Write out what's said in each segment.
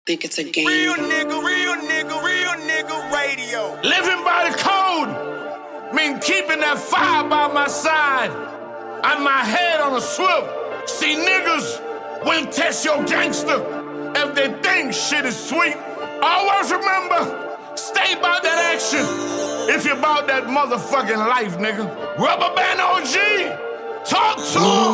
think it's a game. Real nigga radio. Living by the code mean keeping that fire by my side and my head on a swivel. See, niggas will test your gangster if they think shit is sweet. Always remember, stay about that action if you're about that motherfucking life, nigga. Rubber band OG, talk to him.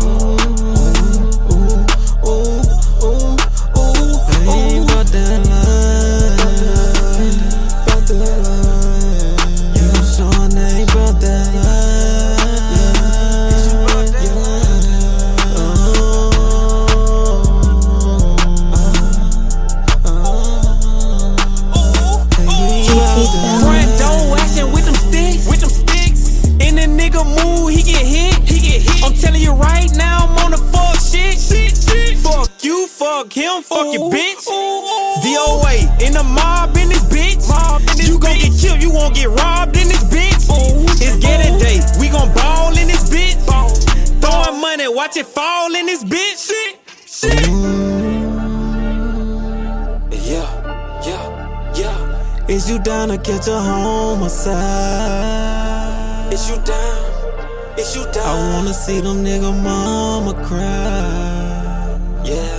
Fuck him, fuck your bitch. DOA in the mob in this bitch. You gon' get killed, you won't get robbed in this bitch. It's getting day, we gon' ball in this bitch. Throwing money, watch it fall in this bitch. Yeah. Is you down to catch a homicide? Is you down? Is you down? I wanna see them nigga mama cry. Yeah.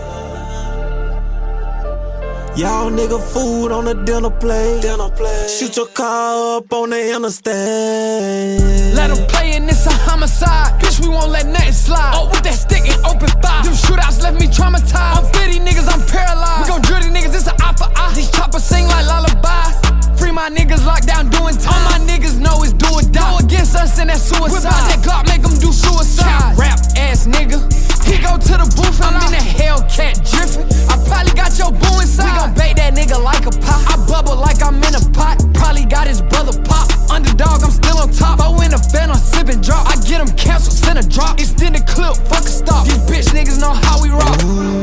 Y'all nigga food on the dinner plate. Shoot your car up on the interstate. Let them play and it's a homicide. Bitch, we won't let nothing slide. Oh, with that stick and open fire. Them shootouts left me traumatized. I'm 50 niggas, I'm paralyzed. We gon' drill these niggas, it's an eye for eye. These choppers sing like lullabies. Free my niggas locked down doing time. All my niggas know it's do or die. Go against us and that suicide. Whip out that Glock, make them do suicide. Rap ass nigga. He go to the booth and I'm in a Hellcat drippin'. I probably got your boo inside. We gon' bake that nigga like a pop. I bubble like I'm in a pot. Probably got his brother pop. Underdog, I'm still on top. If I win a fan, I'm sippin' drop. I get him canceled, send a drop. Extend the clip, fuck a stop. These bitch niggas know how we rock.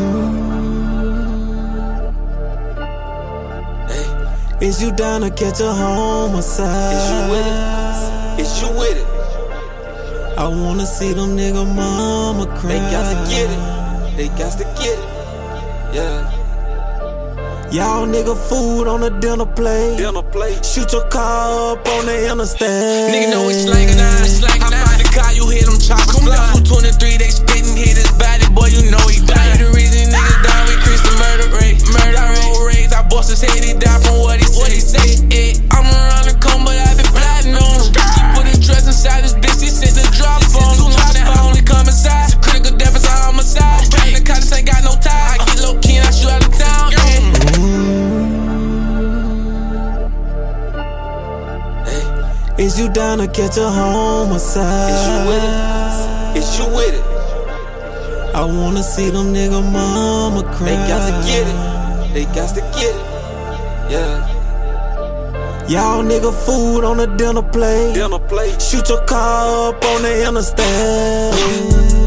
Is you down to catch a homicide? Is you with it? Is you with it? I wanna see them nigga mama cry. They got to get it. They got to get it. Yeah. Y'all nigga food on the dinner plate. Shoot your car up on the interstate. Nigga know it's slangin' now, Hop out the car, you hear them choppers fly. 223, they spittin', hit his body, boy, you know he died. The reason niggas down, we increase the murder rate. I roll raids, I bust his head, he died from what he say. I'm around the cone, but I been plotting on him. He put his dress inside his bitch, he sent the drop on him. I only come inside, critical death is a homicide. Brain the cops ain't got no tie. I get low key and I shoot out of town. Is you down to catch a homicide? Is you with it? Is you with it? I wanna see them nigga mama cry. They got to get it. They got to get it. Yeah. Y'all nigga food on the dinner plate. Dinner plate. Shoot your car up on the interstate.